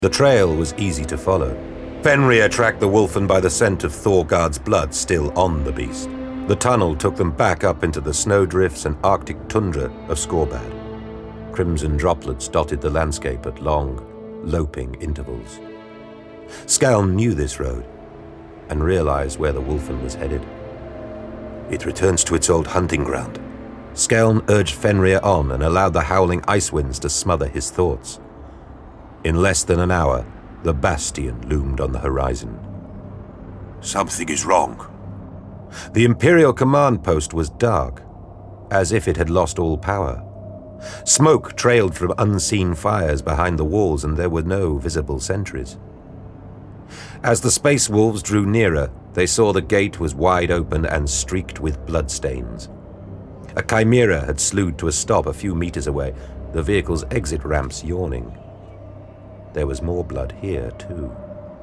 The trail was easy to follow. Fenrir tracked the Wolfen by the scent of Thorgard's blood still on the beast. The tunnel took them back up into the snowdrifts and Arctic tundra of Skorbad. Crimson droplets dotted the landscape at long, loping intervals. Skaln knew this road and realized where the Wolfen was headed. It returns to its old hunting ground. Skaln urged Fenrir on and allowed the howling ice winds to smother his thoughts. In less than an hour, the bastion loomed on the horizon. Something is wrong. The Imperial command post was dark, as if it had lost all power. Smoke trailed from unseen fires behind the walls, and there were no visible sentries. As the space wolves drew nearer, they saw the gate was wide open and streaked with bloodstains. A chimera had slewed to a stop a few meters away, the vehicle's exit ramps yawning. There was more blood here, too.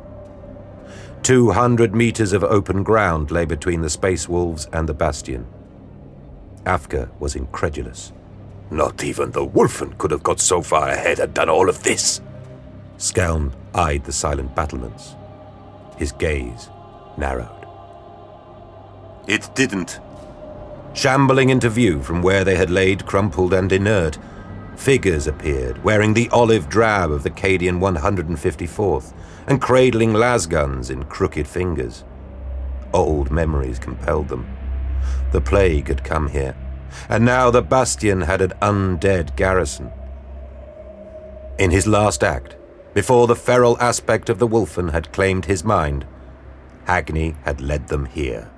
200 meters of open ground lay between the space wolves and the bastion. Afka was incredulous. Not even the Wolfen could have got so far ahead and done all of this. Skaln eyed the silent battlements. His gaze narrowed. It didn't. Shambling into view from where they had laid crumpled and inert, figures appeared, wearing the olive drab of the Cadian 154th and cradling lasguns in crooked fingers. Old memories compelled them. The plague had come here, and now the bastion had an undead garrison. In his last act, before the feral aspect of the Wolfen had claimed his mind, Hagni had led them here.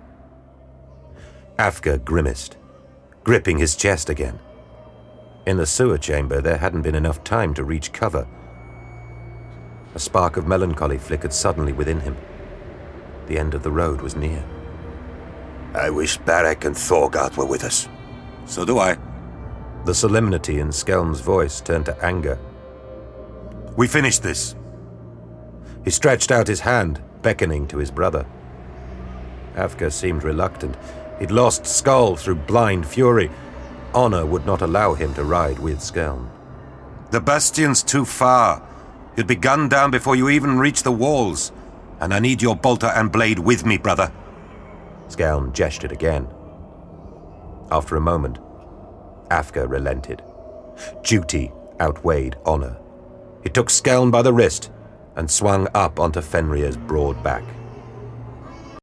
Afka grimaced, gripping his chest again. In the sewer chamber, there hadn't been enough time to reach cover. A spark of melancholy flickered suddenly within him. The end of the road was near. I wish Barak and Thorgard were with us. So do I. The solemnity in Skelm's voice turned to anger. We finished this. He stretched out his hand, beckoning to his brother. Afka seemed reluctant. He'd lost Skull through blind fury. Honor would not allow him to ride with Skelm. The bastion's too far. You'd be gunned down before you even reach the walls. And I need your bolter and blade with me, brother. Skelm gestured again. After a moment, Afka relented. Duty outweighed honor. He took Skelm by the wrist and swung up onto Fenrir's broad back.